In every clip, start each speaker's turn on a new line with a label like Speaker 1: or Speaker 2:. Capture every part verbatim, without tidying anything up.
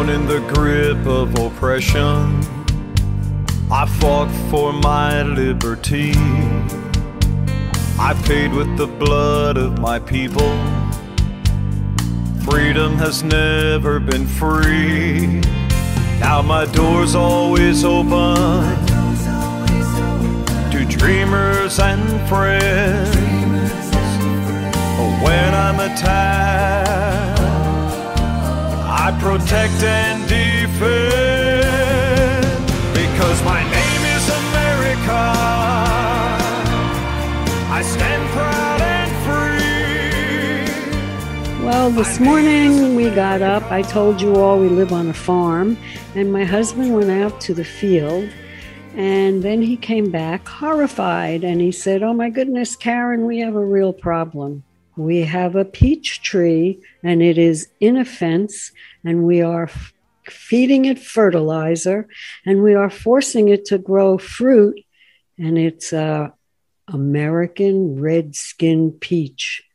Speaker 1: Down in the grip of oppression, I fought for my liberty. I paid with the blood of my people. Freedom has never been free. Now my door's always open to dreamers and friends. When I'm attacked, I protect and defend, because my name is America. I stand proud and free.
Speaker 2: Well, this morning we got up. I told you all we live on a farm, and my husband went out to the field, and then he came back horrified, and he said, "Oh my goodness, Karen, we have a real problem. We have a peach tree, and it is in a fence, and we are f- feeding it fertilizer, and we are forcing it to grow fruit, and it's a American red-skin peach."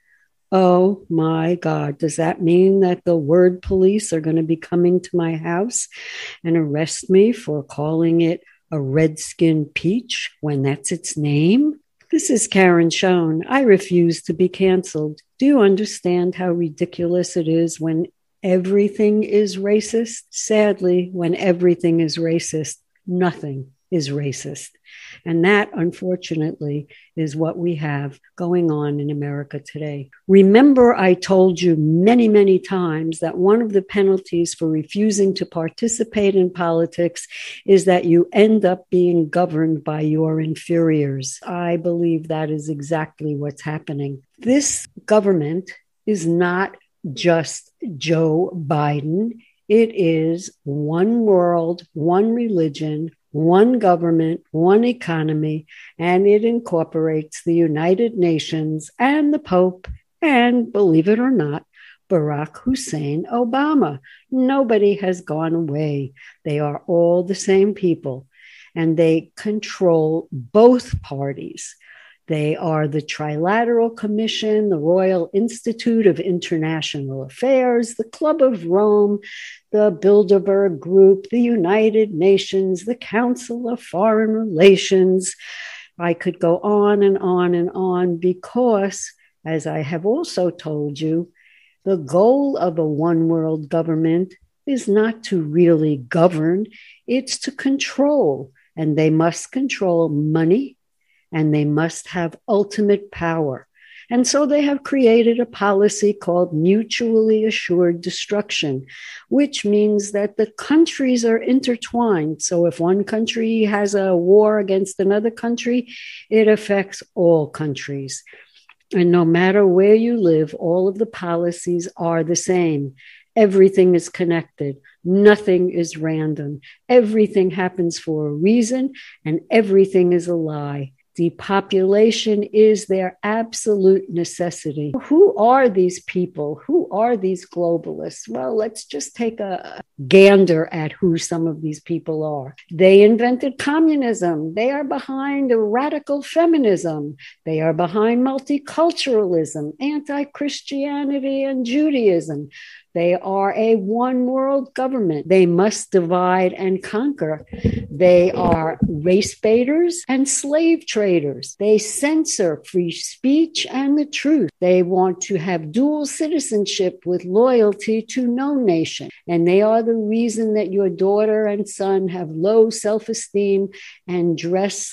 Speaker 2: Oh my God, does that mean that the word police are going to be coming to my house and arrest me for calling it a red-skin peach when that's its name? This is Karen Schoen. I refuse to be canceled. Do you understand how ridiculous it is when everything is racist? Sadly, when everything is racist, nothing is racist. And that, unfortunately, is what we have going on in America today. Remember, I told you many, many times that one of the penalties for refusing to participate in politics is that you end up being governed by your inferiors. I believe that is exactly what's happening. This government is not just Joe Biden. It is one world, one religion, one government, one economy, and it incorporates the United Nations and the Pope and, believe it or not, Barack Hussein Obama. Nobody has gone away. They are all the same people, and they control both parties. They are the Trilateral Commission, the Royal Institute of International Affairs, the Club of Rome, the Bilderberg Group, the United Nations, the Council of Foreign Relations. I could go on and on and on because, as I have also told you, the goal of a one world government is not to really govern, it's to control. And they must control money, and they must have ultimate power. And so they have created a policy called mutually assured destruction, which means that the countries are intertwined. So if one country has a war against another country, it affects all countries. And no matter where you live, all of the policies are the same. Everything is connected. Nothing is random. Everything happens for a reason, and everything is a lie. Depopulation is their absolute necessity. Who are these people? Who are these globalists? Well, let's just take a gander at who some of these people are. They invented communism. They are behind radical feminism. They are behind multiculturalism, anti-Christianity, and Judaism. They are a one world government. They must divide and conquer. They are race baiters and slave traders. They censor free speech and the truth. They want to have dual citizenship with loyalty to no nation. And they are the reason that your daughter and son have low self-esteem and dress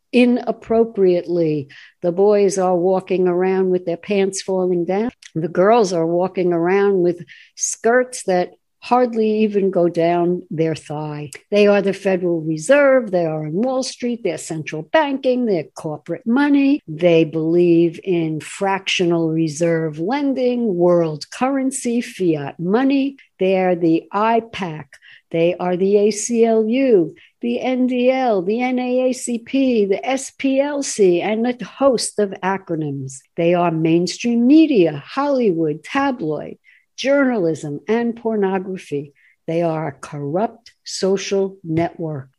Speaker 2: inappropriately. The boys are walking around with their pants falling down. The girls are walking around with skirts that hardly even go down their thigh. They are the Federal Reserve. They are on Wall Street. They're central banking. They're corporate money. They believe in fractional reserve lending, world currency, fiat money. They're the I PAC. They are the A C L U, the N D L, the N double A C P, the S P L C, and a host of acronyms. They are mainstream media, Hollywood, tabloid, journalism, and pornography. They are a corrupt social network.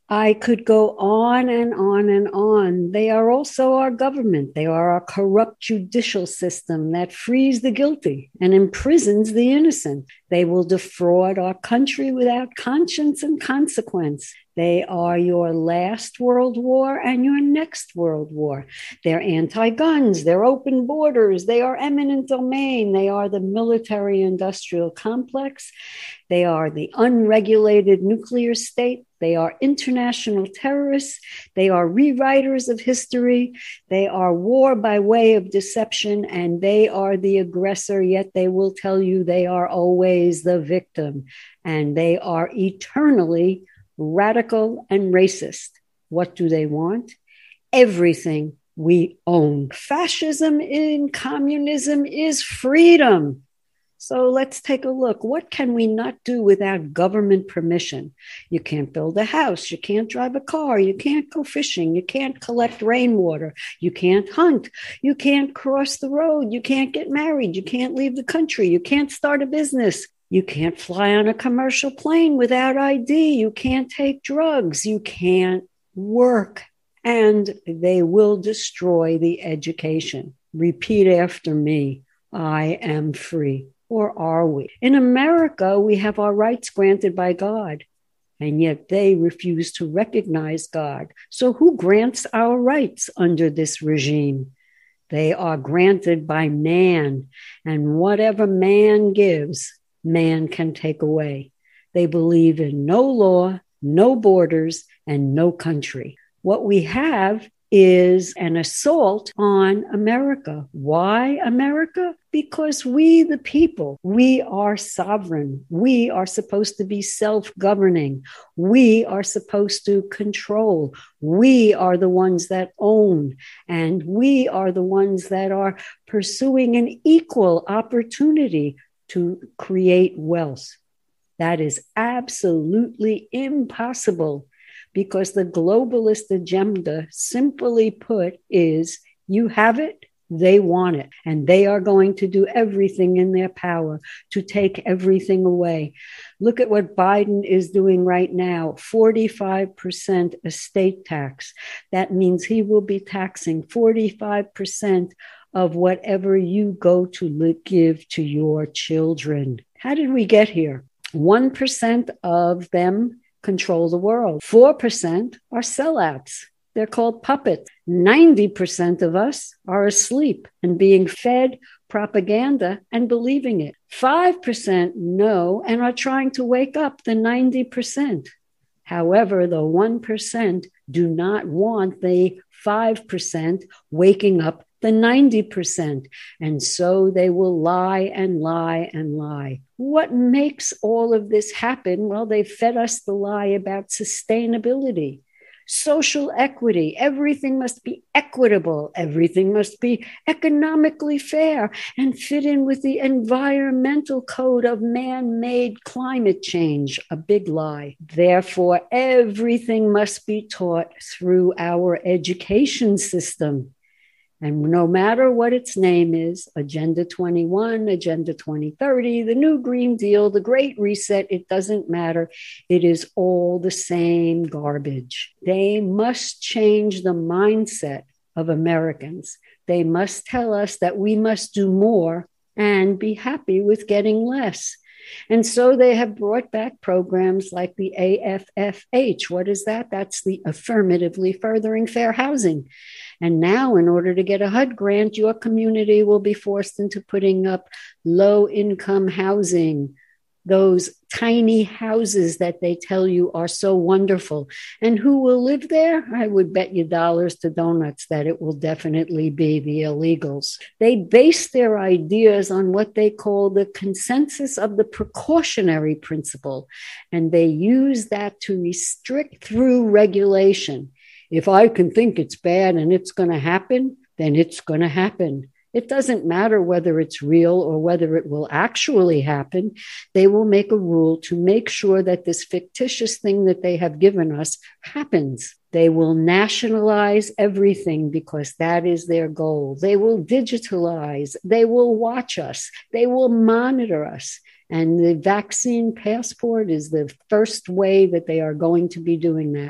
Speaker 2: I could go on and on and on. They are also our government. They are our corrupt judicial system that frees the guilty and imprisons the innocent. They will defraud our country without conscience and consequence. They are your last world war and your next world war. They're anti-guns, they're open borders, they are eminent domain, they are the military-industrial complex, they are the unregulated nuclear state, they are international terrorists, they are rewriters of history, they are war by way of deception, and they are the aggressor, yet they will tell you they are always the victim, and they are eternally radical and racist. What do they want? Everything we own. Fascism in communism is freedom. So let's take a look. What can we not do without government permission? You can't build a house. You can't drive a car. You can't go fishing. You can't collect rainwater. You can't hunt. You can't cross the road. You can't get married. You can't leave the country. You can't start a business. You can't fly on a commercial plane without I D. You can't take drugs. You can't work. And they will destroy the education. Repeat after me. I am free. Or are we? In America, we have our rights granted by God, and yet they refuse to recognize God. So who grants our rights under this regime? They are granted by man, and whatever man gives, man can take away. They believe in no law, no borders, and no country. What we have is an assault on America. Why America? Because we, the people, we are sovereign. We are supposed to be self-governing. We are supposed to control. We are the ones that own, and we are the ones that are pursuing an equal opportunity to create wealth. That is absolutely impossible, because the globalist agenda, simply put, is you have it, they want it, and they are going to do everything in their power to take everything away. Look at what Biden is doing right now, forty-five percent estate tax. That means he will be taxing forty-five percent of whatever you go to give to your children. How did we get here? one percent of them control the world. four percent are sellouts. They're called puppets. ninety percent of us are asleep and being fed propaganda and believing it. five percent know and are trying to wake up the ninety percent. However, the one percent do not want the five percent waking up the ninety percent. And so they will lie and lie and lie. What makes all of this happen? Well, they fed us the lie about sustainability, social equity. Everything must be equitable. Everything must be economically fair and fit in with the environmental code of man-made climate change. A big lie. Therefore, everything must be taught through our education system. And no matter what its name is, Agenda twenty-one, Agenda twenty thirty, the New Green Deal, the Great Reset, it doesn't matter. It is all the same garbage. They must change the mindset of Americans. They must tell us that we must do more and be happy with getting less. And so they have brought back programs like the A F F H. What is that? That's the Affirmatively Furthering Fair Housing. And now, in order to get a H U D grant, your community will be forced into putting up low-income housing, those tiny houses that they tell you are so wonderful. And who will live there? I would bet you dollars to donuts that it will definitely be the illegals. They base their ideas on what they call the consensus of the precautionary principle, and they use that to restrict through regulation. If I can think it's bad and it's going to happen, then it's going to happen. It doesn't matter whether it's real or whether it will actually happen. They will make a rule to make sure that this fictitious thing that they have given us happens. They will nationalize everything because that is their goal. They will digitalize. They will watch us. They will monitor us. And the vaccine passport is the first way that they are going to be doing that.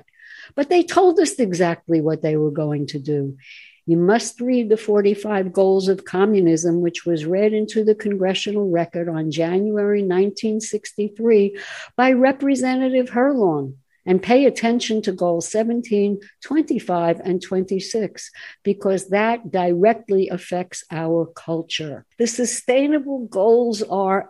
Speaker 2: But they told us exactly what they were going to do. You must read the forty-five Goals of Communism, which was read into the congressional record on January nineteen sixty-three by Representative Herlong, and pay attention to goals seventeen, twenty-five, and twenty-six, because that directly affects our culture. The sustainable goals are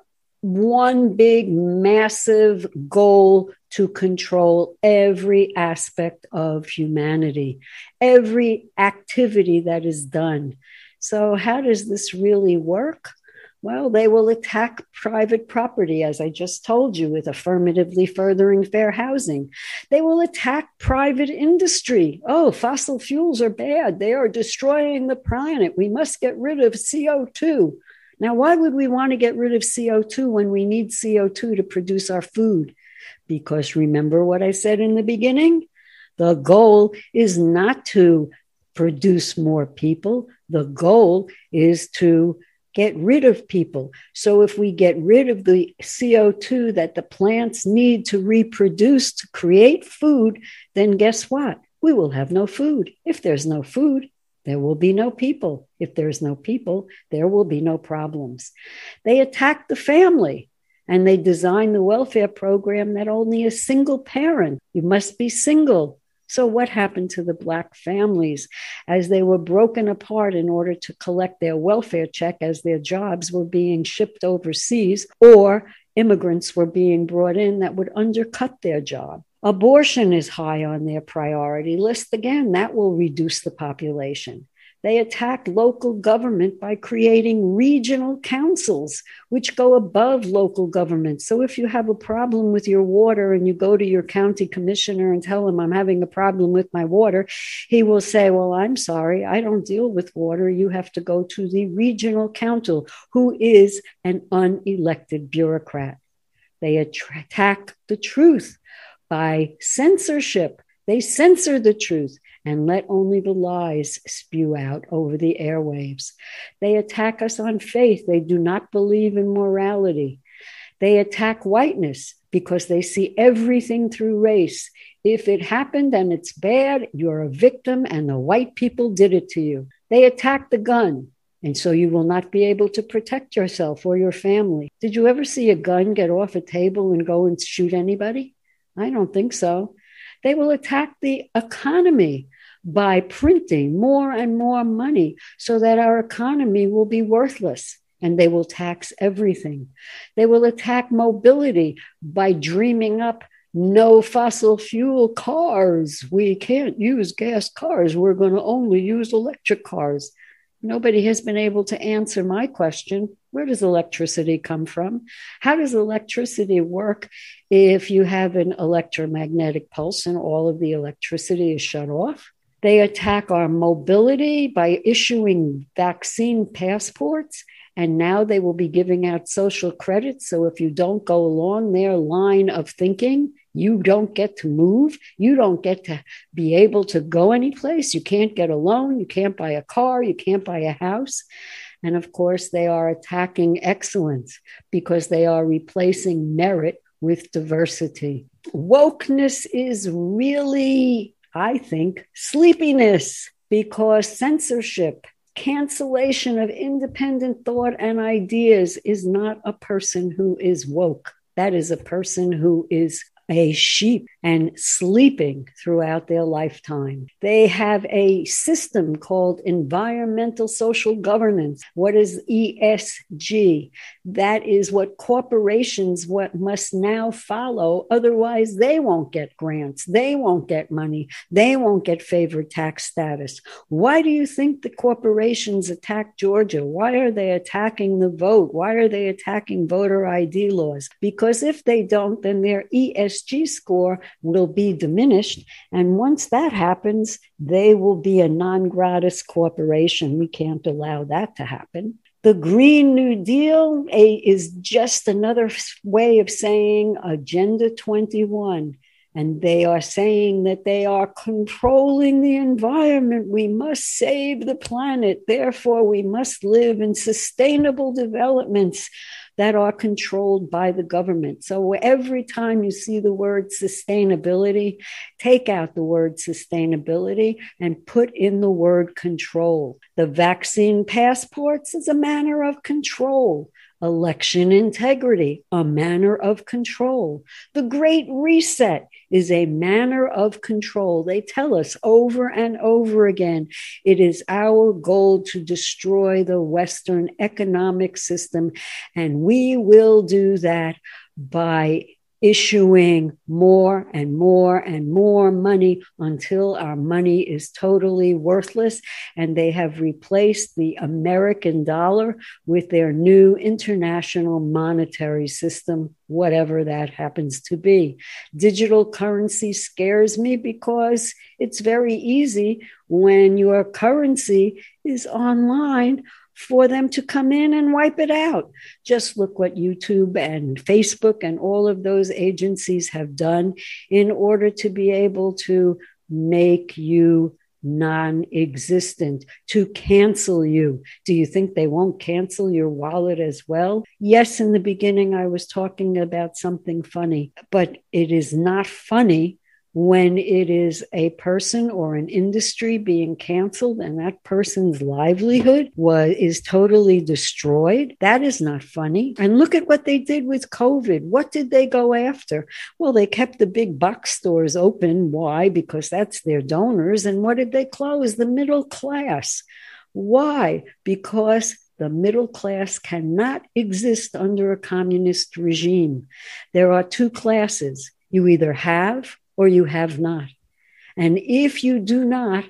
Speaker 2: one big, massive goal to control every aspect of humanity, every activity that is done. So how does this really work? Well, they will attack private property, as I just told you, with affirmatively furthering fair housing. They will attack private industry. Oh, fossil fuels are bad. They are destroying the planet. We must get rid of C O two. Now, why would we want to get rid of C O two when we need C O two to produce our food? Because remember what I said in the beginning? The goal is not to produce more people. The goal is to get rid of people. So if we get rid of the C O two that the plants need to reproduce to create food, then guess what? We will have no food. If there's no food, there will be no people. If there's no people, there will be no problems. They attack the family, and they design the welfare program that only a single parent. You must be single. So what happened to the Black families as they were broken apart in order to collect their welfare check as their jobs were being shipped overseas, or immigrants were being brought in that would undercut their job? Abortion is high on their priority list. Again, that will reduce the population. They attack local government by creating regional councils, which go above local government. So if you have a problem with your water and you go to your county commissioner and tell him, I'm having a problem with my water, he will say, well, I'm sorry, I don't deal with water. You have to go to the regional council, who is an unelected bureaucrat. They attack the truth by censorship. They censor the truth and let only the lies spew out over the airwaves. They attack us on faith. They do not believe in morality. They attack whiteness because they see everything through race. If it happened and it's bad, you're a victim and the white people did it to you. They attack the gun, and so you will not be able to protect yourself or your family. Did you ever see a gun get off a table and go and shoot anybody? I don't think so. They will attack the economy by printing more and more money so that our economy will be worthless, and they will tax everything. They will attack mobility by dreaming up no fossil fuel cars. We can't use gas cars. We're going to only use electric cars. Nobody has been able to answer my question. Where does electricity come from? How does electricity work if you have an electromagnetic pulse and all of the electricity is shut off? They attack our mobility by issuing vaccine passports, and now they will be giving out social credit. So if you don't go along their line of thinking, you don't get to move. You don't get to be able to go anyplace. You can't get a loan. You can't buy a car. You can't buy a house. And of course, they are attacking excellence because they are replacing merit with diversity. Wokeness is really, I think, sleepiness, because censorship, cancellation of independent thought and ideas is not a person who is woke. That is a person who is a sheep and sleeping throughout their lifetime. They have a system called environmental social governance. What is E S G? That is what corporations what must now follow. Otherwise, they won't get grants. They won't get money. They won't get favored tax status. Why do you think the corporations attack Georgia? Why are they attacking the vote? Why are they attacking voter I D laws? Because if they don't, then their E S G score will be diminished. And once that happens, they will be a non gratis corporation. We can't allow that to happen. The Green New Deal a, is just another way of saying Agenda twenty-one. And they are saying that they are controlling the environment. We must save the planet. Therefore, we must live in sustainable developments. that are controlled by the government. So every time you see the word sustainability, take out the word sustainability and put in the word control. The vaccine passports is a manner of control. Election integrity, a manner of control. The Great Reset is a manner of control. They tell us over and over again, it is our goal to destroy the Western economic system, and we will do that by issuing more and more and more money until our money is totally worthless. And they have replaced the American dollar with their new international monetary system, whatever that happens to be. Digital currency scares me because it's very easy when your currency is online for them to come in and wipe it out. Just look what YouTube and Facebook and all of those agencies have done in order to be able to make you non-existent, to cancel you. Do you think they won't cancel your wallet as well? Yes, in the beginning, I was talking about something funny, but it is not funny when it is a person or an industry being canceled and that person's livelihood was is totally destroyed. That is not funny. And look at what they did with COVID. What did they go after? Well, they kept the big box stores open. Why? Because that's their donors. And what did they close? The middle class. Why? Because the middle class cannot exist under a communist regime. There are two classes. You either have or you have not. And if you do not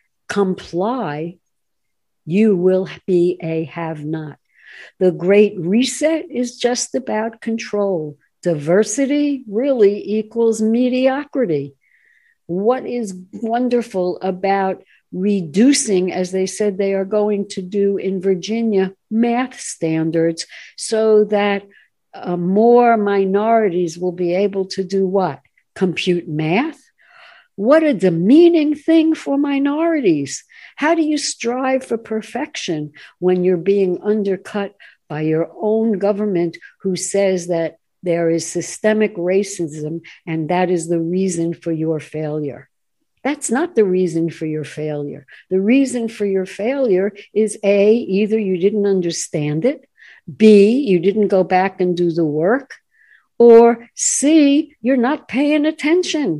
Speaker 2: comply, you will be a have-not. The Great Reset is just about control. Diversity really equals mediocrity. What is wonderful about reducing, as they said they are going to do in Virginia, math standards so that uh, more minorities will be able to do what? Compute math? What a demeaning thing for minorities. How do you strive for perfection when you're being undercut by your own government who says that there is systemic racism and that is the reason for your failure? That's not the reason for your failure. The reason for your failure is A, either you didn't understand it, B, you didn't go back and do the work, or C, you're not paying attention.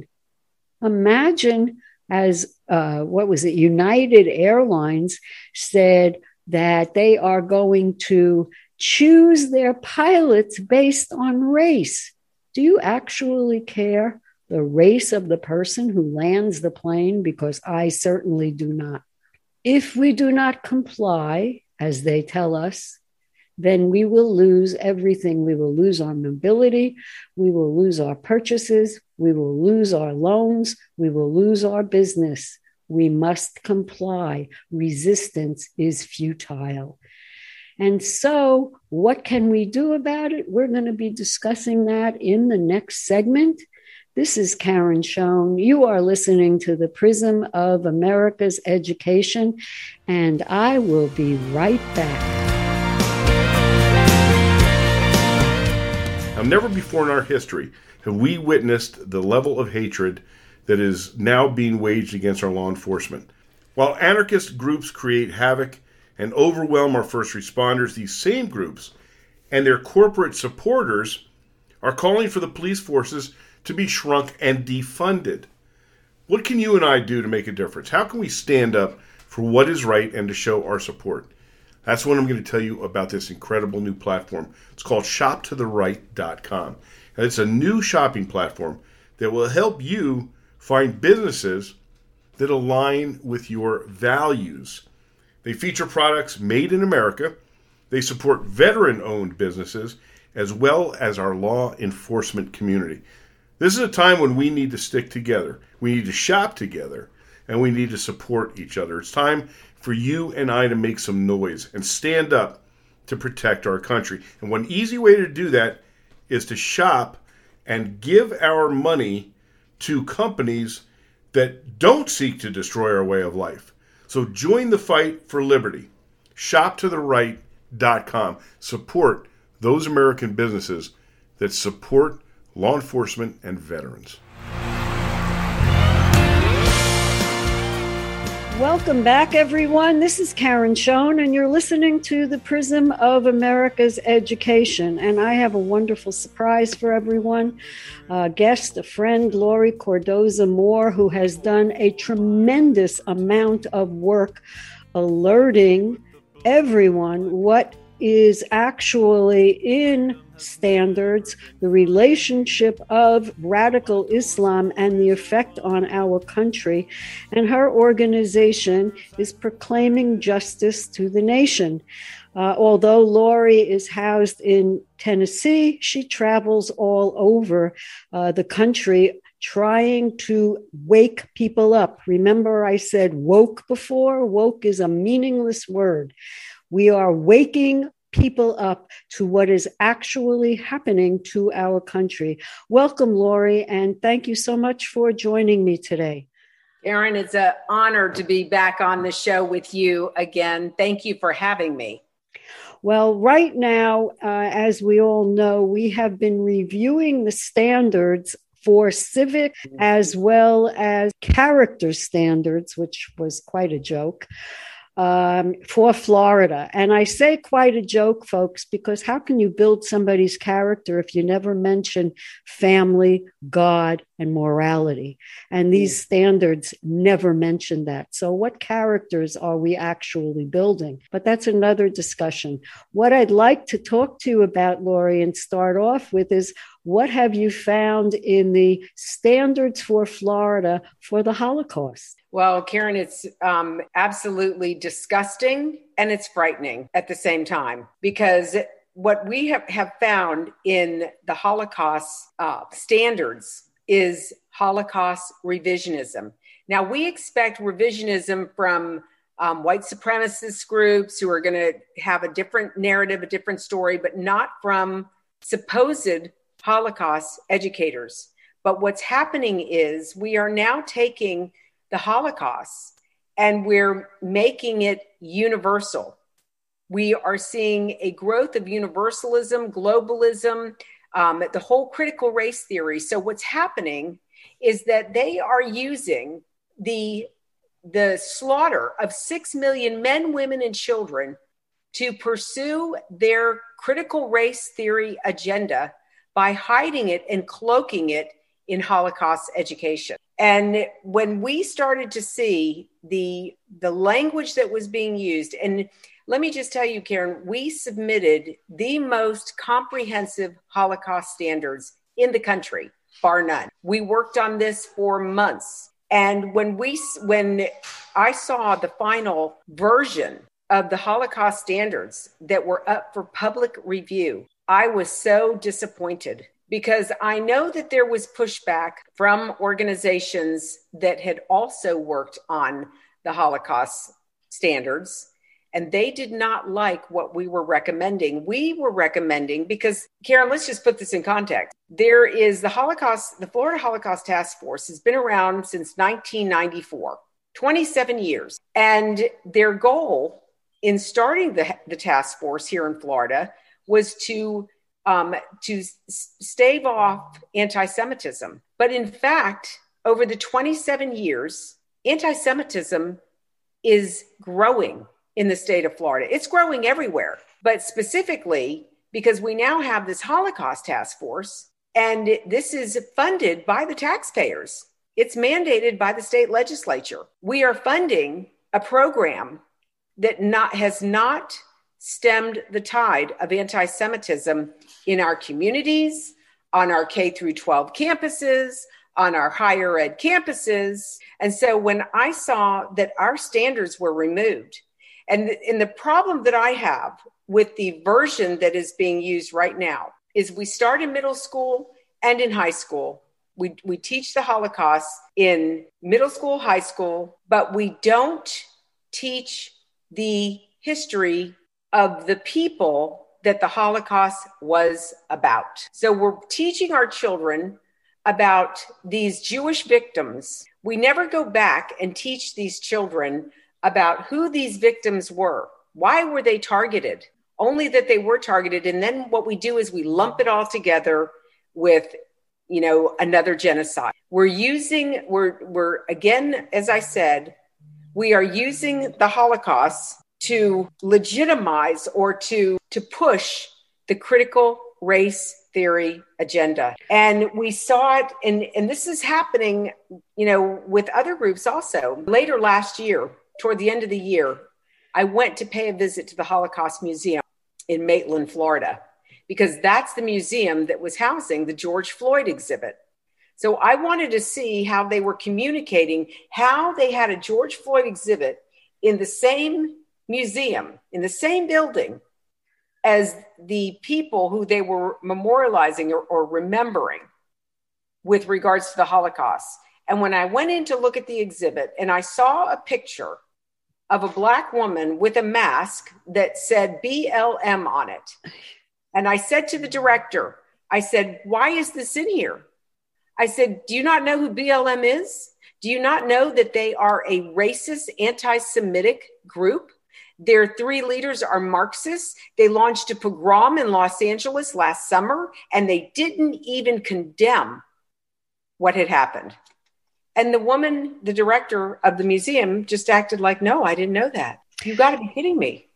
Speaker 2: Imagine as, uh, what was it, United Airlines said that they are going to choose their pilots based on race. Do you actually care the race of the person who lands the plane? Because I certainly do not. If we do not comply, as they tell us, then we will lose everything. We will lose our mobility. We will lose our purchases. We will lose our loans. We will lose our business. We must comply. Resistance is futile. And so what can we do about it? We're going to be discussing that in the next segment. This is Karen Schoen. You are listening to the Prism of America's Education, and I will be right back.
Speaker 3: Now, never before in our history have we witnessed the level of hatred that is now being waged against our law enforcement. While anarchist groups create havoc and overwhelm our first responders, these same groups and their corporate supporters are calling for the police forces to be shrunk and defunded. What can you and I do to make a difference? How can we stand up for what is right and to show our support? That's what I'm going to tell you about this incredible new platform. It's called shop to the right dot com. And it's a new shopping platform that will help you find businesses that align with your values. They feature products made in America. They support veteran-owned businesses as well as our law enforcement community. This is a time when we need to stick together. We need to shop together, and we need to support each other. It's time for you and I to make some noise and stand up to protect our country. And one easy way to do that is to shop and give our money to companies that don't seek to destroy our way of life. So join the fight for liberty. shop to the right dot com. Support those American businesses that support law enforcement and veterans.
Speaker 2: Welcome back, everyone. This is Karen Schoen, and you're listening to the Prism of America's Education. And I have a wonderful surprise for everyone. A guest, a friend, Laurie Cordoza Moore, who has done a tremendous amount of work alerting everyone what is actually in standards, the relationship of radical Islam and the effect on our country. And her organization is proclaiming justice to the nation. Uh, although Laurie is housed in Tennessee, she travels all over uh, the country trying to wake people up. Remember, I said woke before? Woke is a meaningless word. We are waking people up to what is actually happening to our country. Welcome, Laurie, and thank you so much for joining me today.
Speaker 4: Karen, it's an honor to be back on the show with you again. Thank you for having me.
Speaker 2: Well, right now, uh, as we all know, we have been reviewing the standards for civic as well as character standards, which was quite a joke. Um, for Florida. And I say quite a joke, folks, because how can you build somebody's character if you never mention family, God, and morality? And these standards never mention that. So what characters are we actually building? But that's another discussion. What I'd like to talk to you about, Laurie, and start off with is, what have you found in the standards for Florida for the Holocaust?
Speaker 4: Well, Karen, it's um, absolutely disgusting and it's frightening at the same time, because what we have, have found in the Holocaust uh, standards is Holocaust revisionism. Now, we expect revisionism from um, white supremacist groups who are going to have a different narrative, a different story, but not from supposed Holocaust educators. But what's happening is we are now taking the Holocaust and we're making it universal. We are seeing a growth of universalism, globalism, um, the whole critical race theory. So what's happening is that they are using the, the slaughter of six million men, women, and children to pursue their critical race theory agenda by hiding it and cloaking it in Holocaust education. And when we started to see the, the language that was being used, and let me just tell you, Karen, we submitted the most comprehensive Holocaust standards in the country, bar none. We worked on this for months. And when we, when I saw the final version of the Holocaust standards that were up for public review, I was so disappointed, because I know that there was pushback from organizations that had also worked on the Holocaust standards, and they did not like what we were recommending. We were recommending, because, Karen, let's just put this in context. There is the Holocaust, the Florida Holocaust Task Force has been around since nineteen ninety-four, twenty-seven years. And their goal in starting the, the task force here in Florida was to Um, to stave off anti-Semitism. But in fact, over the twenty-seven years, anti-Semitism is growing in the state of Florida. It's growing everywhere, but specifically because we now have this Holocaust Task Force, and this is funded by the taxpayers. It's mandated by the state legislature. We are funding a program that not has not stemmed the tide of anti-Semitism in our communities, on our K through twelve campuses, on our higher ed campuses. And so when I saw that our standards were removed, and, and the problem that I have with the version that is being used right now is we start in middle school and in high school. We, we teach the Holocaust in middle school, high school, but we don't teach the history of the people that the Holocaust was about. So we're teaching our children about these Jewish victims. We never go back and teach these children about who these victims were. Why were they targeted? only that they were targeted. And then what we do is we lump it all together with, you know, another genocide. We're using, we're, we're again, as I said, we are using the Holocaust to legitimize or to, to push the critical race theory agenda. And we saw it, and, and this is happening, you know, with other groups also. Later last year, toward the end of the year, I went to pay a visit to the Holocaust Museum in Maitland, Florida, because that's the museum that was housing the George Floyd exhibit. So I wanted to see how they were communicating, how they had a George Floyd exhibit in the same museum, in the same building as the people who they were memorializing or, or remembering with regards to the Holocaust. And when I went in to look at the exhibit and I saw a picture of a Black woman with a mask that said B L M on it. And I said to the director, I said, why is this in here? I said, do you not know who B L M is? Do you not know that they are a racist, anti-Semitic group? Their three leaders are Marxists. They launched a pogrom in Los Angeles last summer, and they didn't even condemn what had happened. And the woman, the director of the museum, just acted like, no, I didn't know that. You got to be kidding me.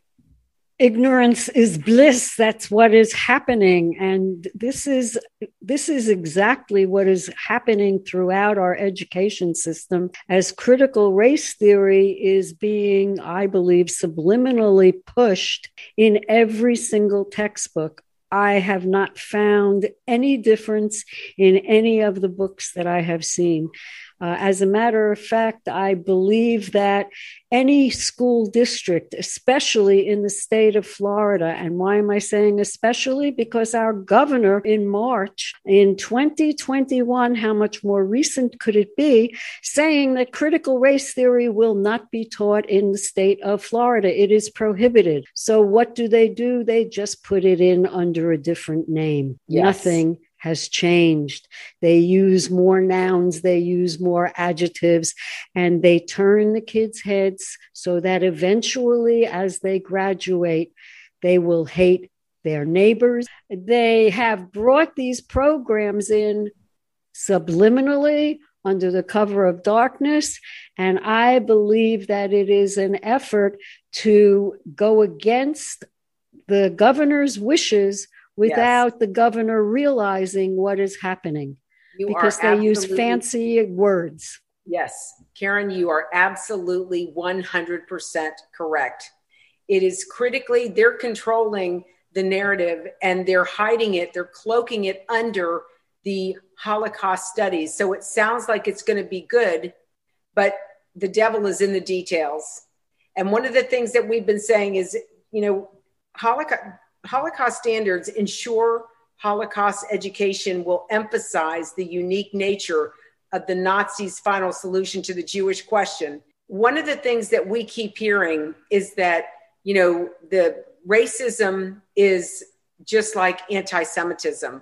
Speaker 2: Ignorance is bliss. That's what is happening. And this is this is exactly what is happening throughout our education system as critical race theory is being, I believe, subliminally pushed in every single textbook. I have not found any difference in any of the books that I have seen. Uh, as a matter of fact, I believe that any school district, especially in the state of Florida, and why am I saying especially? Because our governor in March in twenty twenty-one, how much more recent could it be, saying that critical race theory will not be taught in the state of Florida. It is prohibited. So what do they do? They just put it in under a different name.
Speaker 4: Yes.
Speaker 2: Nothing has changed. They use more nouns, they use more adjectives, and they turn the kids' heads so that eventually, as they graduate, they will hate their neighbors. They have brought these programs in subliminally under the cover of darkness, and I believe that it is an effort to go against the governor's wishes without yes. the governor realizing what is happening, you because they use fancy words.
Speaker 4: Yes, Karen, you are absolutely one hundred percent correct. It is critically, they're controlling the narrative and they're hiding it, they're cloaking it under the Holocaust studies. So it sounds like it's going to be good, but the devil is in the details. And one of the things that we've been saying is, you know, Holocaust, Holocaust standards ensure Holocaust education will emphasize the unique nature of the Nazis' final solution to the Jewish question. One of the things that we keep hearing is that, you know, the racism is just like anti-Semitism.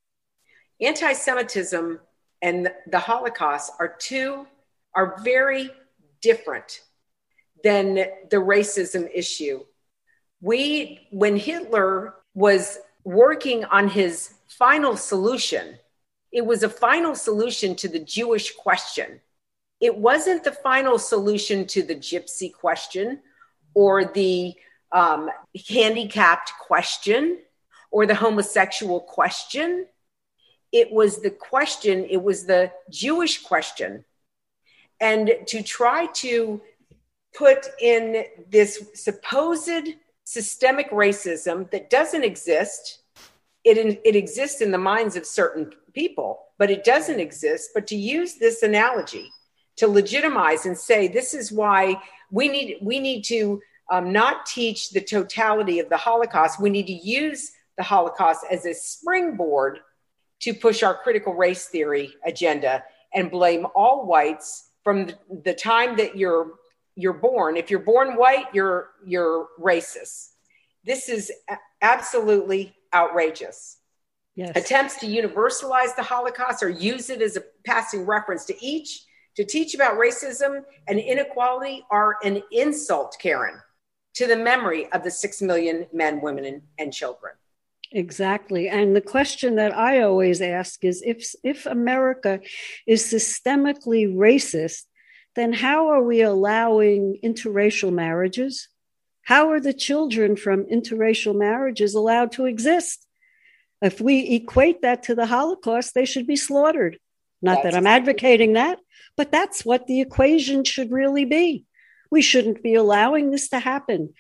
Speaker 4: Anti-Semitism and the Holocaust are two, are very different than the racism issue. We, when Hitler was working on his final solution, it was a final solution to the Jewish question. It wasn't the final solution to the gypsy question or the um, handicapped question or the homosexual question. It was the question, it was the Jewish question. And to try to put in this supposed systemic racism that doesn't exist. It, it exists in the minds of certain people, but it doesn't exist. But to use this analogy to legitimize and say, this is why we need, we need to um, not teach the totality of the Holocaust. We need to use the Holocaust as a springboard to push our critical race theory agenda and blame all whites from the, the time that you're you're born. If you're born white, you're you're racist. This is absolutely outrageous. Yes. Attempts to universalize the Holocaust or use it as a passing reference to each to teach about racism and inequality are an insult, Karen. to the memory of the six million men, women, and, and children.
Speaker 2: Exactly. And the question that I always ask is if, if America is systemically racist, then how are we allowing interracial marriages? How are the children from interracial marriages allowed to exist? If we equate that to the Holocaust, they should be slaughtered. Not that's that I'm advocating that, but that's what the equation should really be. We shouldn't be allowing this to happen.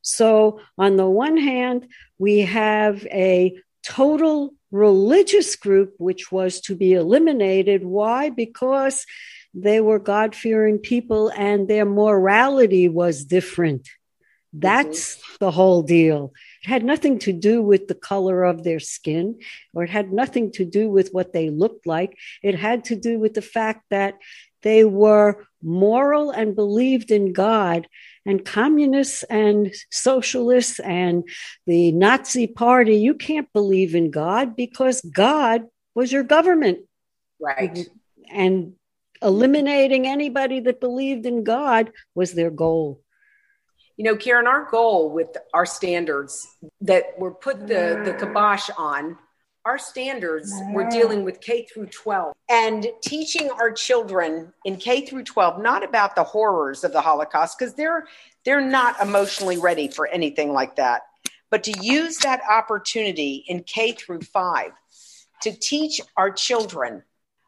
Speaker 2: So on the one hand, we have a total religious group, which was to be eliminated. Why? Because they were God-fearing people and their morality was different. That's mm-hmm. the whole deal. It had nothing to do with the color of their skin, or it had nothing to do with what they looked like. It had to do with the fact that they were moral and believed in God. And communists and socialists and the Nazi party, you can't believe in God because God was your government.
Speaker 4: Right.
Speaker 2: And eliminating anybody that believed in God was their goal.
Speaker 4: You know, Karen, our goal with our standards that were put the, the kibosh on, our standards, we're dealing with K through twelve and teaching our children in K through twelve, not about the horrors of the Holocaust, because they're, they're not emotionally ready for anything like that, but to use that opportunity in K through five to teach our children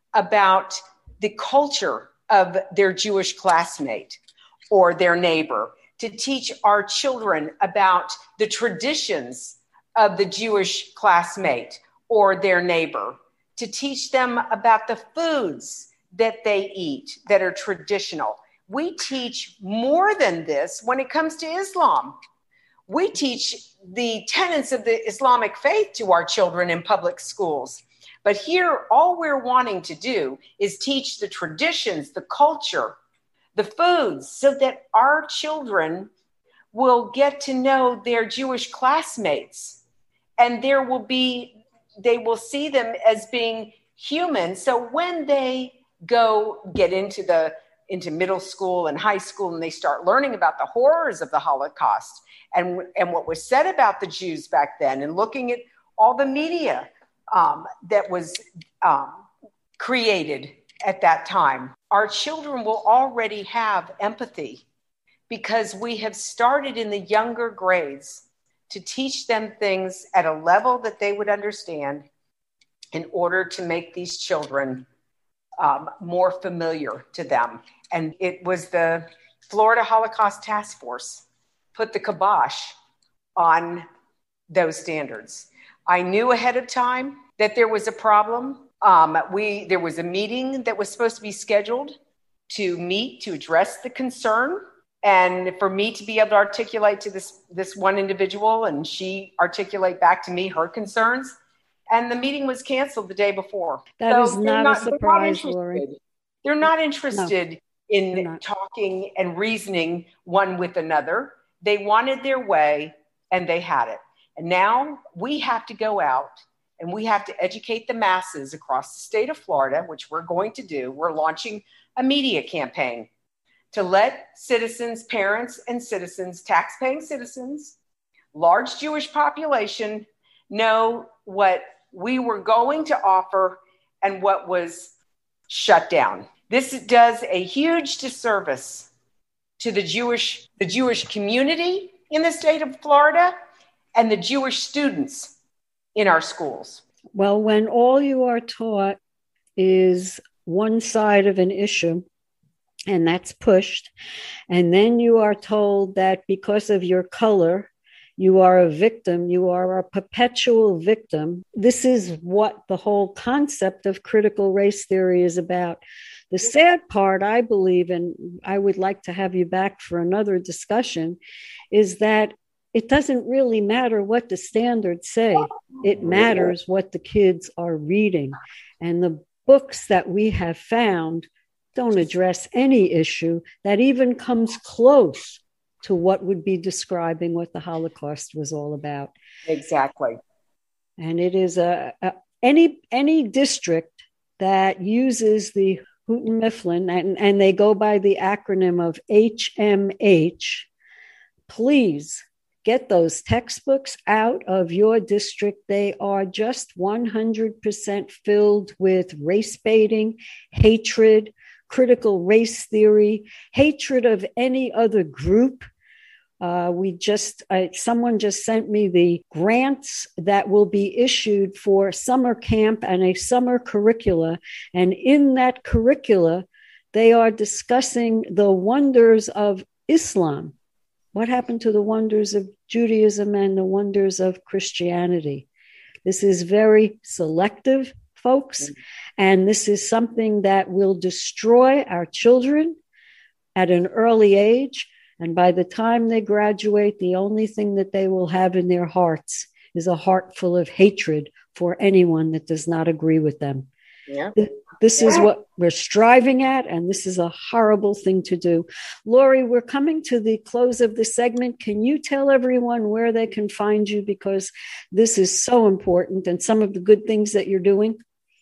Speaker 4: about the culture of their Jewish classmate or their neighbor, to teach our children about the traditions of the Jewish classmate or their neighbor, to teach them about the foods that they eat that are traditional. We teach more than this when it comes to Islam. We teach the tenets of the Islamic faith to our children in public schools. But here, all we're wanting to do is teach the traditions, the culture, the foods, so that our children will get to know their Jewish classmates, and there will be they will see them as being human. So when they go get into the into middle school and high school and they start learning about the horrors of the Holocaust and, and what was said about the Jews back then, and looking at all the media um, that was um, created at that time, our children will already have empathy because we have started in the younger grades to teach them things at a level that they would understand in order to make these children um, more familiar to them. And it was the Florida Holocaust Task Force put the kibosh on those standards. I knew ahead of time that there was a problem. Um, we there was a meeting that was supposed to be scheduled to meet to address the concern, and for me to be able to articulate to this, this one individual, and she articulate back to me her concerns. And the meeting was canceled the day before.
Speaker 2: That so is not, not a surprise,
Speaker 4: they're
Speaker 2: Lori.
Speaker 4: They're not interested
Speaker 2: no,
Speaker 4: in
Speaker 2: not.
Speaker 4: talking and reasoning one with another. They wanted their way, and they had it. And now we have to go out and we have to educate the masses across the state of Florida, which we're going to do. We're launching a media campaign to let citizens, parents, and citizens, tax-paying citizens, large Jewish population, know what we were going to offer and what was shut down. This does a huge disservice to the Jewish, the Jewish community in the state of Florida and the Jewish students in our schools.
Speaker 2: Well, when all you are taught is one side of an issue, and that's pushed, and then you are told that because of your color, you are a victim, you are a perpetual victim. This is what the whole concept of critical race theory is about. The sad part, I believe, and I would like to have you back for another discussion, is that it doesn't really matter what the standards say. It matters what the kids are reading. And the books that we have found don't address any issue that even comes close to what would be describing what the Holocaust was all about.
Speaker 4: Exactly.
Speaker 2: And it is a, a any any district that uses the Houghton Mifflin, and, and they go by the acronym of H M H, please get those textbooks out of your district. They are just one hundred percent filled with race baiting, hatred, critical race theory, hatred of any other group. Uh, we just, uh, someone just sent me the grants that will be issued for summer camp and a summer curricula. And in that curricula, they are discussing the wonders of Islam. What happened to the wonders of Judaism and the wonders of Christianity? This is very selective, folks, and this is something that will destroy our children at an early age. And by the time they graduate, the only thing that they will have in their hearts is a heart full of hatred for anyone that does not agree with them.
Speaker 4: Yeah.
Speaker 2: This is what we're striving at, and this is a horrible thing to do. Lori, we're coming to the close of the segment. Can you tell everyone where they can find you? Because this is so important and some of the good things that you're doing.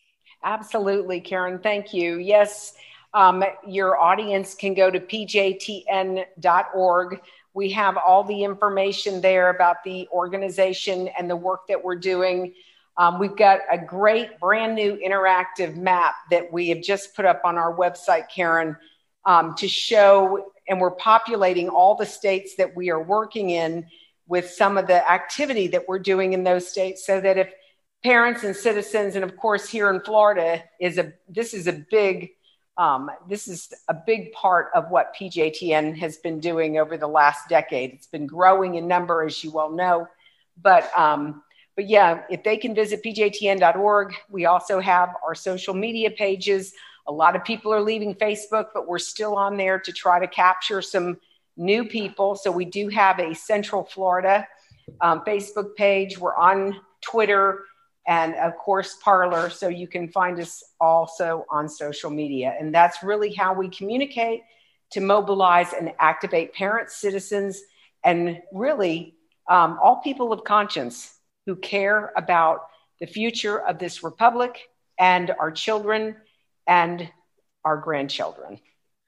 Speaker 4: Absolutely, Karen. Thank you. Yes, um, your audience can go to P J T N dot org. We have all the information there about the organization and the work that we're doing. Um, we've got a great brand new interactive map that we have just put up on our website, Karen, um, to show, and we're populating all the states that we are working in with some of the activity that we're doing in those states, so that if parents and citizens, and of course here in Florida, is a this is a big um, this is a big part of what P J T N has been doing over the last decade. It's been growing in number, as you well know, but um, But yeah, if they can visit P J T N dot org, we also have our social media pages. A lot of people are leaving Facebook, but we're still on there to try to capture some new people. So we do have a Central Florida um, Facebook page. We're on Twitter and, of course, Parler. So you can find us also on social media. And that's really how we communicate to mobilize and activate parents, citizens, and really um, all people of conscience who care about the future of this republic and our children and our grandchildren.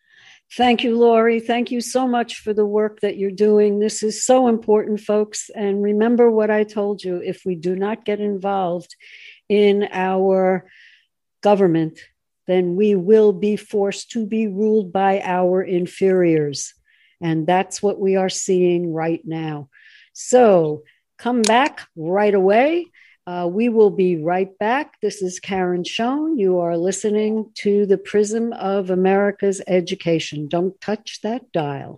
Speaker 2: Thank you, Lori. Thank you so much for the work that you're doing. This is so important, folks. And remember what I told you, if we do not get involved in our government, then we will be forced to be ruled by our inferiors. And that's what we are seeing right now. So come back right away. Uh, we will be right back. This is Karen Schoen. You are listening to the Prism of America's Education. Don't touch that dial.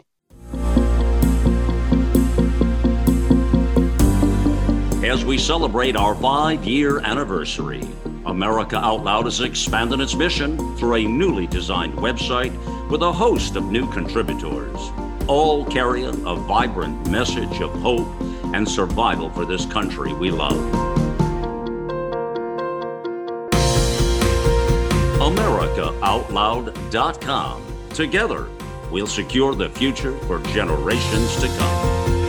Speaker 5: As we celebrate our five-year anniversary, America Out Loud has expanded its mission through a newly designed website with a host of new contributors, all carrying a vibrant message of hope and survival for this country we love. America Out Loud dot com. Together, we'll secure the future for generations to come.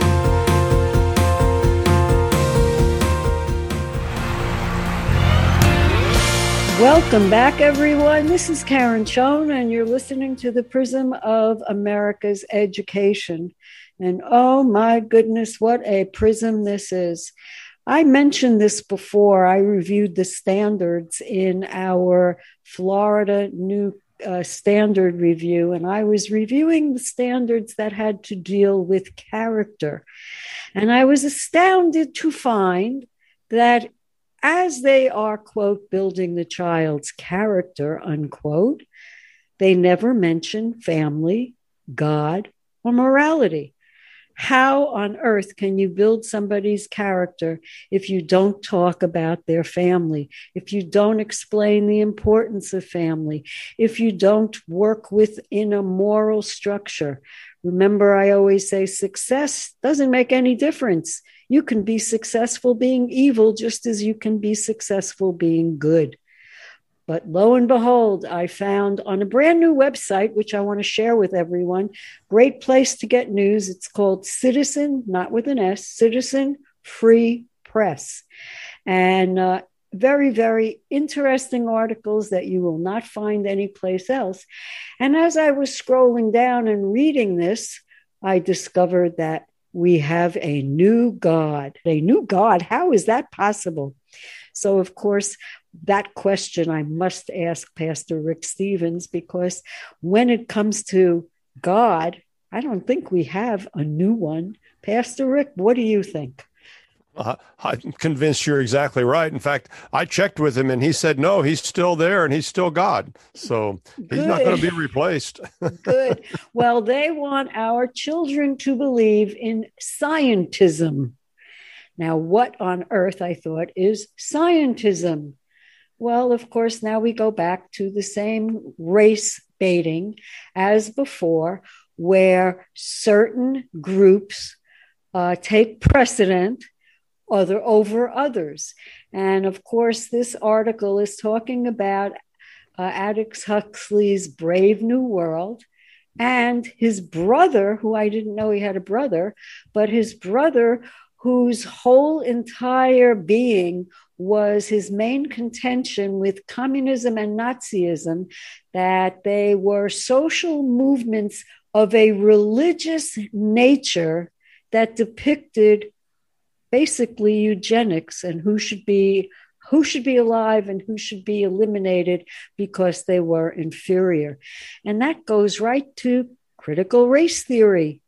Speaker 2: Welcome back, everyone. This is Karen Schoen, and you're listening to the Prism of America's Education. And oh my goodness, what a prism this is. I mentioned this before. I reviewed the standards in our Florida New uh, Standard Review, and I was reviewing the standards that had to deal with character. And I was astounded to find that as they are, quote, building the child's character, unquote, they never mention family, God, or morality. How on earth can you build somebody's character if you don't talk about their family, if you don't explain the importance of family, if you don't work within a moral structure? Remember, I always say success doesn't make any difference. You can be successful being evil just as you can be successful being good. But lo and behold, I found on a brand new website, which I want to share with everyone, great place to get news. It's called Citizen, not with an S, Citizen Free Press. And uh, very, very interesting articles that you will not find anyplace else. And as I was scrolling down and reading this, I discovered that we have a new God. A new God? How is that possible? So, of course, that question I must ask Pastor Rick Stevens, because when it comes to God, I don't think we have a new one. Pastor Rick, what do you think?
Speaker 6: Uh, I'm convinced you're exactly right. In fact, I checked with him and he said, no, he's still there and he's still God. So he's Good. Not going to be replaced.
Speaker 2: Good. Well, they want our children to believe in scientism. Now, what on earth, I thought, is scientism? Well, of course, now we go back to the same race baiting as before, where certain groups uh, take precedent other over others. And of course, this article is talking about uh, Aldous Huxley's Brave New World and his brother, who I didn't know he had a brother, but his brother whose whole entire being was his main contention with communism and Nazism, that they were social movements of a religious nature that depicted basically eugenics and who should be who should be alive and who should be eliminated because they were inferior. And that goes right to critical race theory.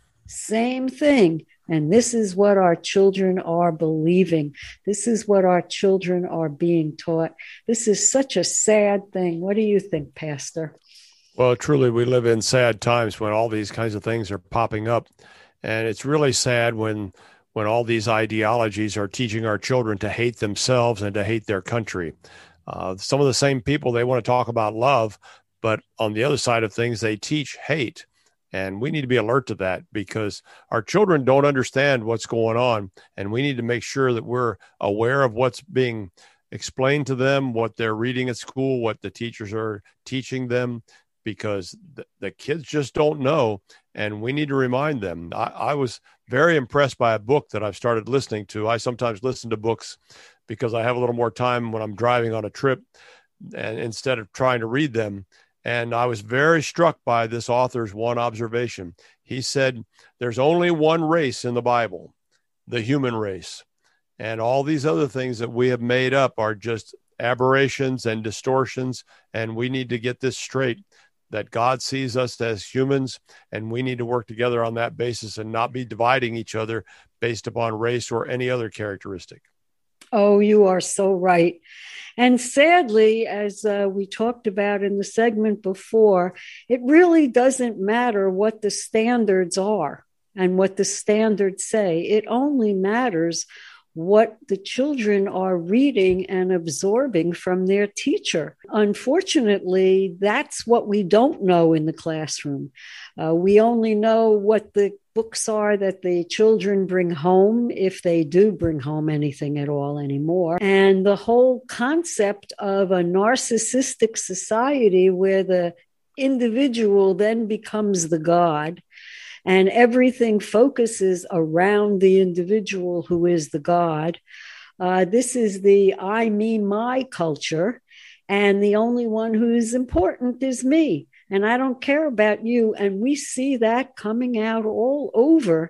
Speaker 2: Same thing. And this is what our children are believing. This is what our children are being taught. This is such a sad thing. What do you think, Pastor?
Speaker 6: Well, truly, we live in sad times when all these kinds of things are popping up. And it's really sad when when all these ideologies are teaching our children to hate themselves and to hate their country. Uh, some of the same people, they want to talk about love, but on the other side of things, they teach hate. And we need to be alert to that because our children don't understand what's going on. And we need to make sure that we're aware of what's being explained to them, what they're reading at school, what the teachers are teaching them, because the, the kids just don't know. And we need to remind them. I, I was very impressed by a book that I've started listening to. I sometimes listen to books because I have a little more time when I'm driving on a trip and instead of trying to read them. And I was very struck by this author's one observation. He said, there's only one race in the Bible, the human race. And all these other things that we have made up are just aberrations and distortions. And we need to get this straight, that God sees us as humans, and we need to work together on that basis and not be dividing each other based upon race or any other characteristic.
Speaker 2: Oh, you are so right. And sadly, as uh, we talked about in the segment before, it really doesn't matter what the standards are and what the standards say. It only matters what the children are reading and absorbing from their teacher. Unfortunately, that's what we don't know in the classroom. Uh, we only know what the books are that the children bring home, if they do bring home anything at all anymore. And the whole concept of a narcissistic society where the individual then becomes the God, and everything focuses around the individual who is the God. Uh, this is the I, me, my culture. And the only one who's important is me. And I don't care about you. And we see that coming out all over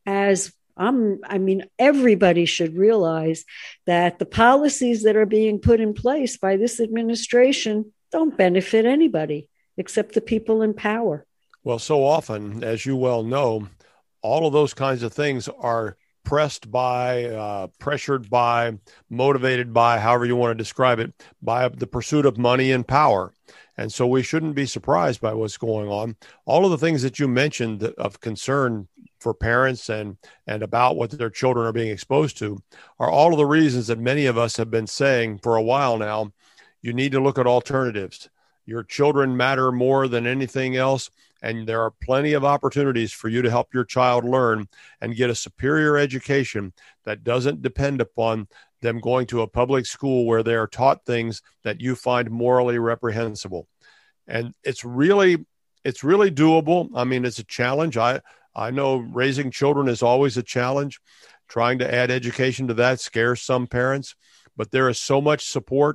Speaker 2: as I'm, I mean, everybody should realize that the policies that are being put in place by this administration don't benefit anybody except the people in power.
Speaker 6: Well, so often, as you well know, all of those kinds of things are pressed by, uh, pressured by, motivated by, however you want to describe it, by the pursuit of money and power. And so we shouldn't be surprised by what's going on. All of the things that you mentioned of concern for parents and, and about what their children are being exposed to are all of the reasons that many of us have been saying for a while now, you need to look at alternatives. Your children matter more than anything else. And there are plenty of opportunities for you to help your child learn and get a superior education that doesn't depend upon them going to a public school where they are taught things that you find morally reprehensible. And it's really, it's really doable. I mean, it's a challenge. I, I know raising children is always a challenge. Trying to add education to that scares some parents, but there is so much support.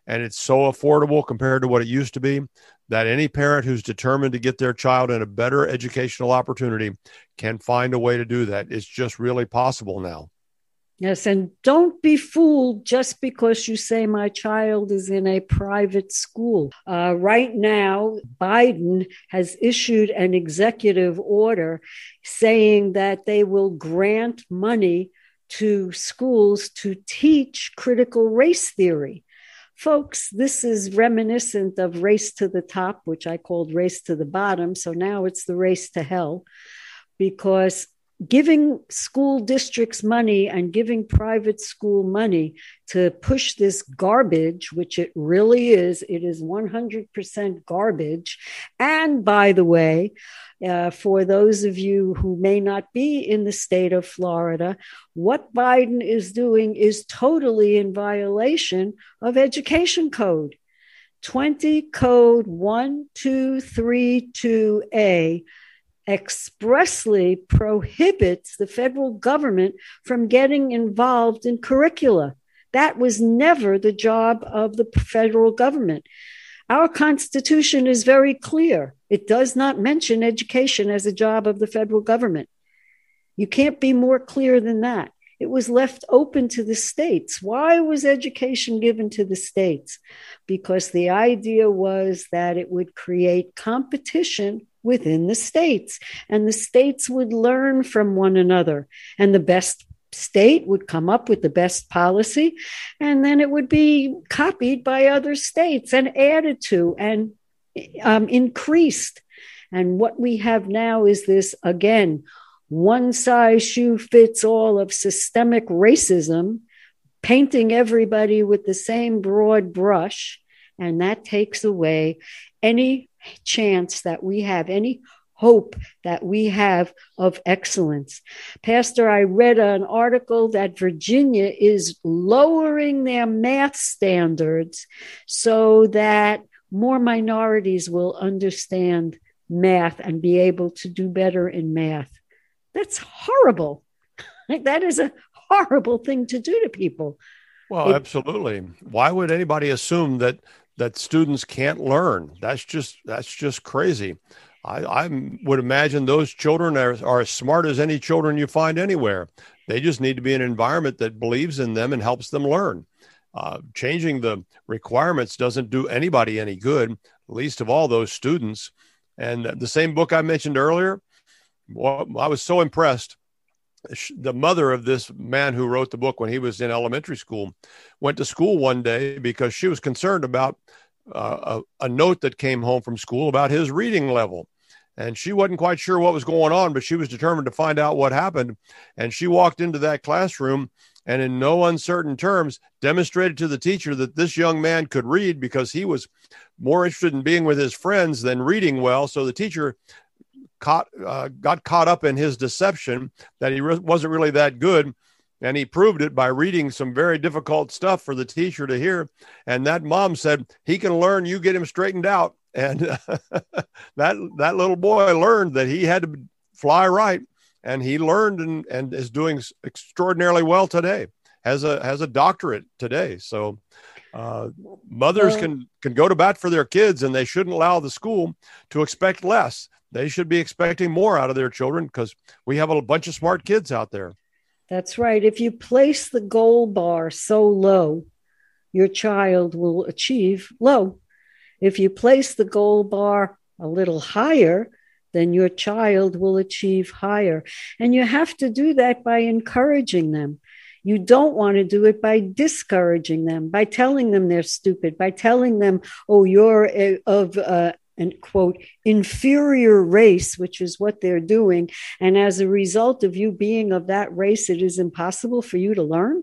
Speaker 6: and it's so affordable compared to what it used to be, that any parent who's determined to get their child in a better educational opportunity can find a way to do that. It's just really possible now.
Speaker 2: Yes, and don't be fooled just because you say my child is in a private school. Uh, right now, Biden has issued an executive order saying that they will grant money to schools to teach critical race theory. Folks, this is reminiscent of Race to the Top, which I called Race to the Bottom. So now it's the race to hell, because giving school districts money and giving private school money to push this garbage, which it really is, it is one hundred percent garbage. And by the way, uh, for those of you who may not be in the state of Florida, what Biden is doing is totally in violation of education code. twenty code one two three two A expressly prohibits the federal government from getting involved in curricula. That was never the job of the federal government. Our Constitution is very clear. It does not mention education as a job of the federal government. You can't be more clear than that. It was left open to the states. Why was education given to the states? Because the idea was that it would create competition within the states, and the states would learn from one another, and the best state would come up with the best policy, and then it would be copied by other states and added to and um, increased. And what we have now is this, again, one size shoe fits all of systemic racism, painting everybody with the same broad brush, and that takes away any chance that we have, any hope that we have of excellence. Pastor, I read an article that Virginia is lowering their math standards so that more minorities will understand math and be able to do better in math. That's horrible. That is a horrible thing to do to people.
Speaker 6: Well, it, absolutely. Why would anybody assume that that students can't learn? That's just that's just crazy. I, I would imagine those children are, are as smart as any children you find anywhere. They just need to be in an environment that believes in them and helps them learn. Uh, changing the requirements doesn't do anybody any good, least of all those students. And the same book I mentioned earlier, well, I was so impressed. The mother of this man who wrote the book when he was in elementary school went to school one day because she was concerned about uh, a, a note that came home from school about his reading level. And she wasn't quite sure what was going on, but she was determined to find out what happened. And she walked into that classroom and in no uncertain terms demonstrated to the teacher that this young man could read because he was more interested in being with his friends than reading well. So the teacher Caught, uh, got caught up in his deception that he re- wasn't really that good. And he proved it by reading some very difficult stuff for the teacher to hear. And that mom said, he can learn, you get him straightened out. And uh, that that little boy learned that he had to fly right. And he learned and, and is doing extraordinarily well today, has a has a doctorate today. So uh, mothers well, can, can go to bat for their kids, and they shouldn't allow the school to expect less. They should be expecting more out of their children because we have a bunch of smart kids out there.
Speaker 2: That's right. If you place the goal bar so low, your child will achieve low. If you place the goal bar a little higher, then your child will achieve higher. And you have to do that by encouraging them. You don't want to do it by discouraging them, by telling them they're stupid, by telling them, oh, you're a, of uh, an, quote, inferior race, which is what they're doing. And as a result of you being of that race, it is impossible for you to learn.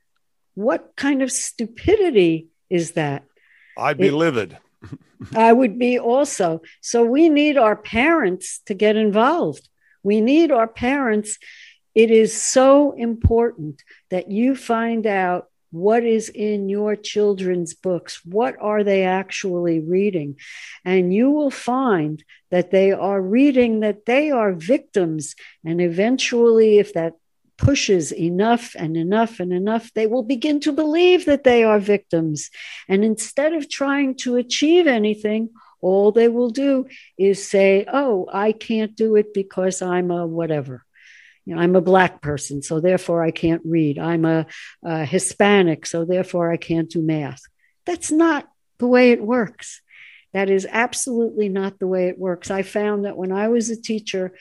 Speaker 2: What kind of stupidity is that?
Speaker 6: I'd be
Speaker 2: it,
Speaker 6: livid.
Speaker 2: I would be also. So we need our parents to get involved. We need our parents. It is so important that you find out what is in your children's books. What are they actually reading? And you will find that they are reading that they are victims. And eventually, if that pushes enough and enough and enough, they will begin to believe that they are victims. And instead of trying to achieve anything, all they will do is say, oh, I can't do it because I'm a whatever. You know, I'm a Black person, so therefore I can't read. I'm a, a Hispanic, so therefore I can't do math. That's not the way it works. That is absolutely not the way it works. I found that when I was a teacher,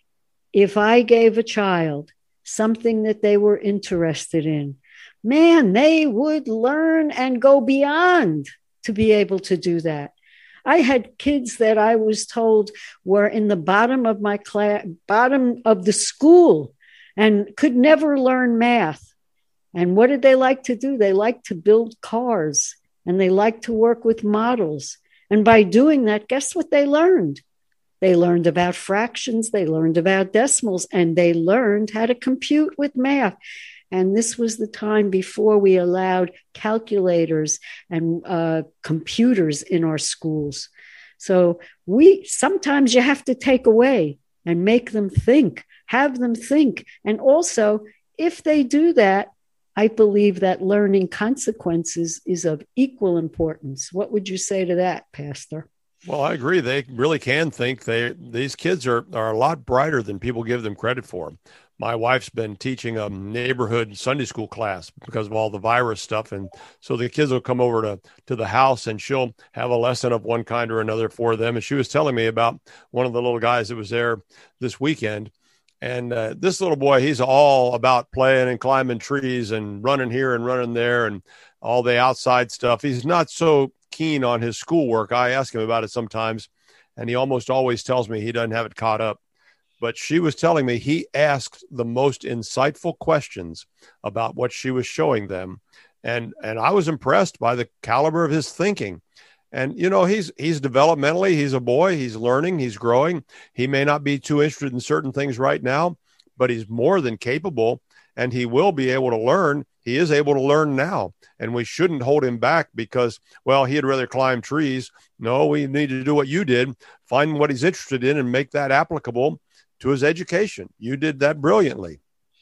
Speaker 2: if I gave a child something that they were interested in, man, they would learn and go beyond to be able to do that. I had kids that I was told were in the bottom of my class, bottom of the school, and could never learn math. And what did they like to do? They liked to build cars, and they liked to work with models. And by doing that, guess what they learned? They learned about fractions, they learned about decimals, and they learned how to compute with math. And this was the time before we allowed calculators and uh, computers in our schools. So we sometimes you have to take away and make them think, have them think. And also, if they do that, I believe that learning consequences is of equal importance. What would you say to that, Pastor?
Speaker 6: Well, I agree. They really can think. They these kids are, are a lot brighter than people give them credit for. My wife's been teaching a neighborhood Sunday school class because of all the virus stuff. And so the kids will come over to, to the house and she'll have a lesson of one kind or another for them. And she was telling me about one of the little guys that was there this weekend. And uh, this little boy, he's all about playing and climbing trees and running here and running there and all the outside stuff. He's not so keen on his schoolwork. I ask him about it sometimes, and he almost always tells me he doesn't have it caught up. But she was telling me he asked the most insightful questions about what she was showing them. And, and I was impressed by the caliber of his thinking. And, you know, he's he's developmentally, he's a boy, he's learning, he's growing. He may not be too interested in certain things right now, but he's more than capable, and he will be able to learn. He is able to learn now, and we shouldn't hold him back because, well, he'd rather climb trees. No, we need to do what you did, find what he's interested in and make that applicable to his education. You did that brilliantly.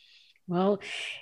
Speaker 2: Well,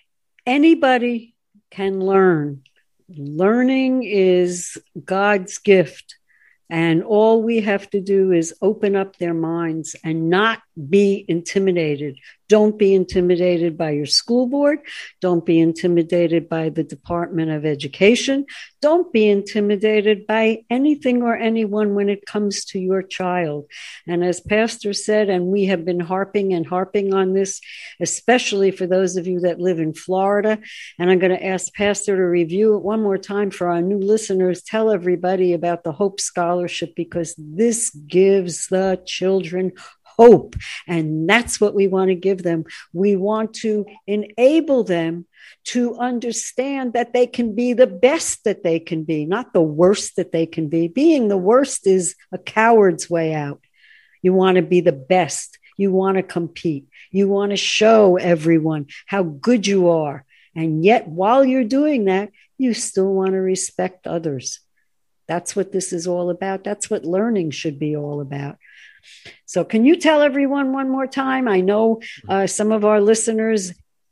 Speaker 2: anybody can learn. Learning is God's gift. And all we have to do is open up their minds and not be intimidated. Don't be intimidated by your school board. Don't be intimidated by the Department of Education. Don't be intimidated by anything or anyone when it comes to your child. And as Pastor said, and we have been harping and harping on this, especially for those of you that live in Florida. And I'm going to ask Pastor to review it one more time for our new listeners. Tell everybody about the Hope Scholarship, because this gives the children hope. And that's what we want to give them. We want to enable them to understand that they can be the best that they can be, not the worst that they can be. Being the worst is a coward's way out. You want to be the best. You want to compete. You want to show everyone how good you are. And yet, while you're doing that, you still want to respect others. That's what this is all about. That's what learning should be all about. So can you tell everyone one more time? I know uh, some of our listeners,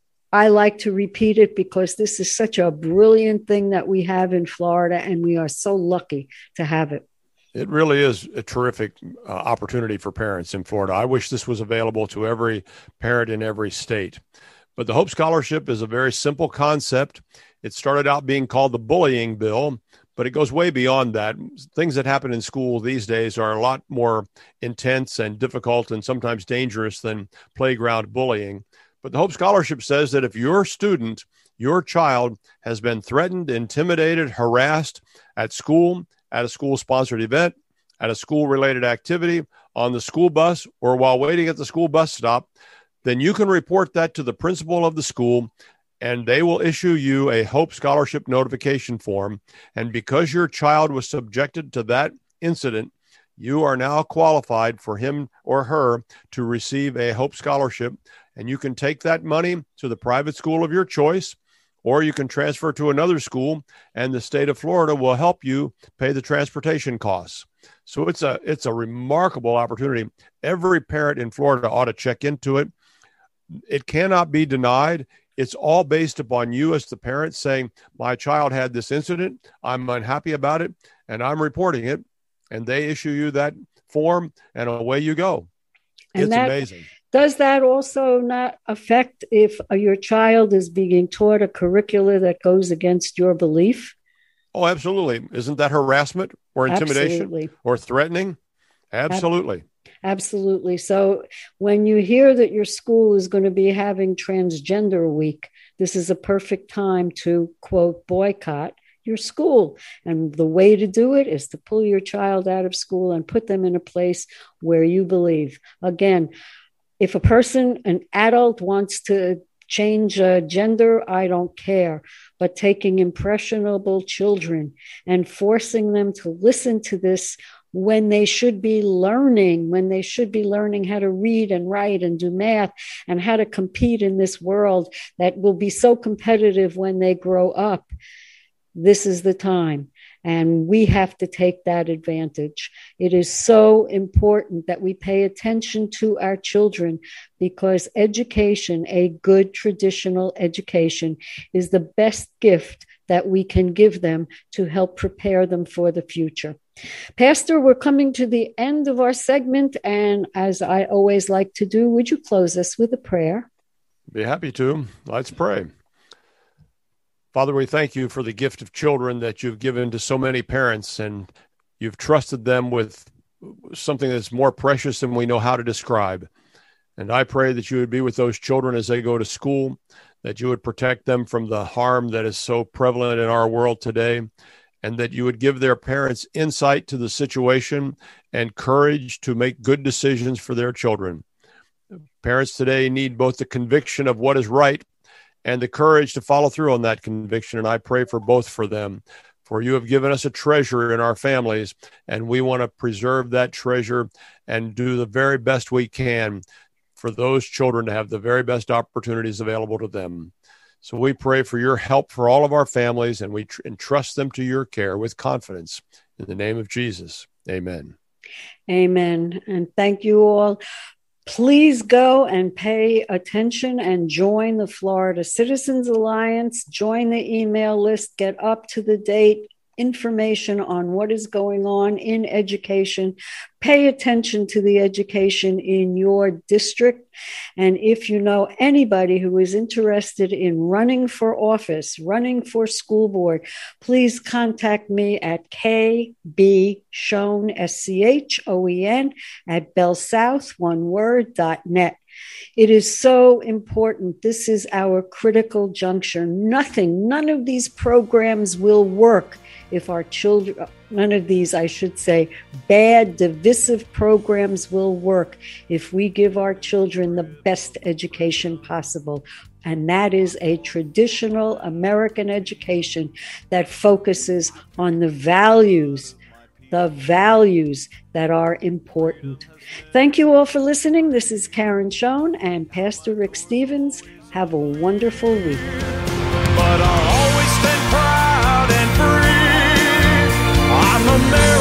Speaker 2: I like to repeat it because this is such a brilliant thing that we have in Florida, and we are so lucky to have it.
Speaker 6: It really is a terrific uh, opportunity for parents in Florida. I wish this was available to every parent in every state. But the Hope Scholarship is a very simple concept. It started out being called the bullying bill, but it goes way beyond that. Things that happen in school these days are a lot more intense and difficult and sometimes dangerous than playground bullying. But the Hope Scholarship says that if your student, your child, has been threatened, intimidated, harassed at school, at a school-sponsored event, at a school-related activity, on the school bus, or while waiting at the school bus stop, then you can report that to the principal of the school, and they will issue you a Hope Scholarship notification form. And because your child was subjected to that incident, you are now qualified for him or her to receive a Hope Scholarship. And you can take that money to the private school of your choice, or you can transfer to another school, and the state of Florida will help you pay the transportation costs. So it's a it's a remarkable opportunity. Every parent in Florida ought to check into it. It cannot be denied. It's all based upon you as the parent saying, my child had this incident, I'm unhappy about it, and I'm reporting it. And they issue you that form, and away you go.
Speaker 2: And
Speaker 6: it's
Speaker 2: that,
Speaker 6: amazing.
Speaker 2: Does that also not affect if your child is being taught a curricula that goes against your belief?
Speaker 6: Oh, absolutely. Isn't that harassment or intimidation
Speaker 2: Absolutely.
Speaker 6: or threatening? Absolutely.
Speaker 2: Absolutely. So when you hear that your school is going to be having Transgender Week, this is a perfect time to, quote, boycott your school. And the way to do it is to pull your child out of school and put them in a place where you believe. Again, if a person, an adult, wants to change uh, gender, I don't care. But taking impressionable children and forcing them to listen to this when they should be learning, when they should be learning how to read and write and do math and how to compete in this world that will be so competitive when they grow up. This is the time. And we have to take that advantage. It is so important that we pay attention to our children, because education, a good traditional education, is the best gift that we can give them to help prepare them for the future. Pastor, we're coming to the end of our segment. And as I always like to do, would you close us with a prayer?
Speaker 6: Be happy to. Let's pray. Father, we thank you for the gift of children that you've given to so many parents, and you've trusted them with something that's more precious than we know how to describe. And I pray that you would be with those children as they go to school, that you would protect them from the harm that is so prevalent in our world today, and that you would give their parents insight to the situation and courage to make good decisions for their children. Parents today need both the conviction of what is right and the courage to follow through on that conviction. And I pray for both for them. For you have given us a treasure in our families, and we want to preserve that treasure and do the very best we can for those children to have the very best opportunities available to them. So we pray for your help for all of our families, and we tr- entrust them to your care with confidence. In the name of Jesus, amen.
Speaker 2: Amen. And thank you all. Please go and pay attention and join the Florida Citizens Alliance. Join the email list. Get up to the date information on what is going on in education. Pay attention to the education in your district. And if you know anybody who is interested in running for office, running for school board, please contact me at k b schoen, S C H O E N, at bellsouth, one word, dot net. It is so important. This is our critical juncture. Nothing, none of these programs will work if our children, none of these, I should say, bad, divisive programs will work if we give our children the best education possible. And that is a traditional American education that focuses on the values, the values that are important. Thank you all for listening. This is Karen Schoen and Pastor Rick Stevens. Have a wonderful week.
Speaker 1: But I'll always stand proud and free. I'm American.